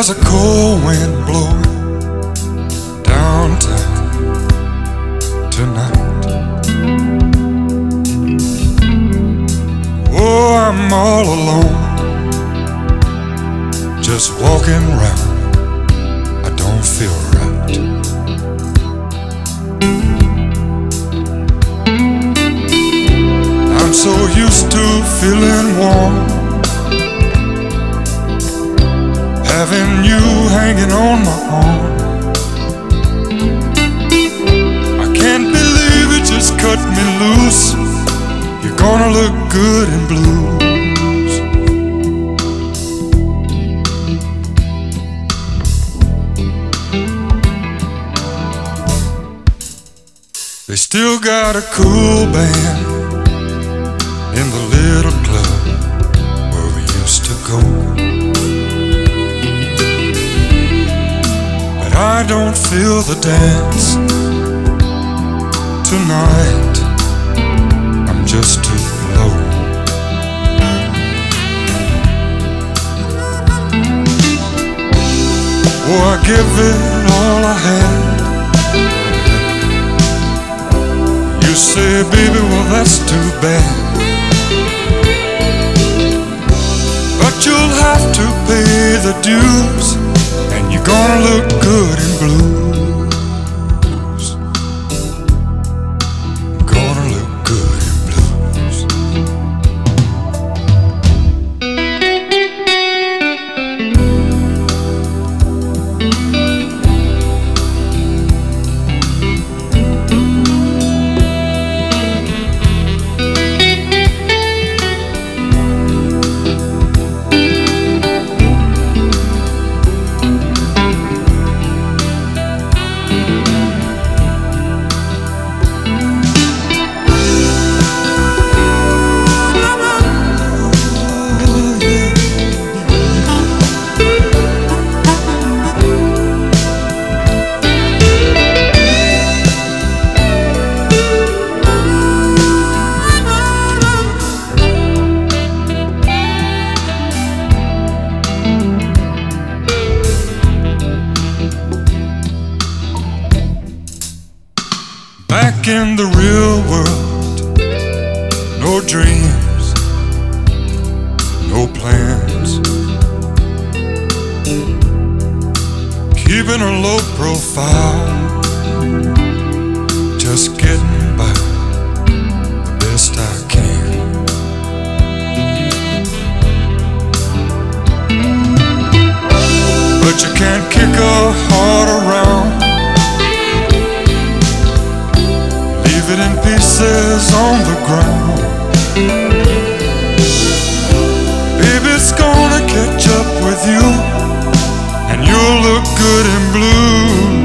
There's a cold wind blowing downtown tonight. Oh, I'm all alone, just walking round. I don't feel right. I'm so used to feeling warm, having you hanging on my arm. I can't believe it just cut me loose. You're gonna look good in blues. They still got a cool band in the little club where we used to go. I don't feel the dance tonight. I'm just too low. Oh, I give it all I had. You say, baby, well, that's too bad. But you'll have to pay the dues, and you're gonna look good in blues. Gonna look good in blues. Back in the real world, no dreams, no plans, keeping a low profile, just getting by the best I can. But you can't kick a heart around, leave it in pieces on the ground. Baby, it's gonna catch up with you, and you'll look good in blue.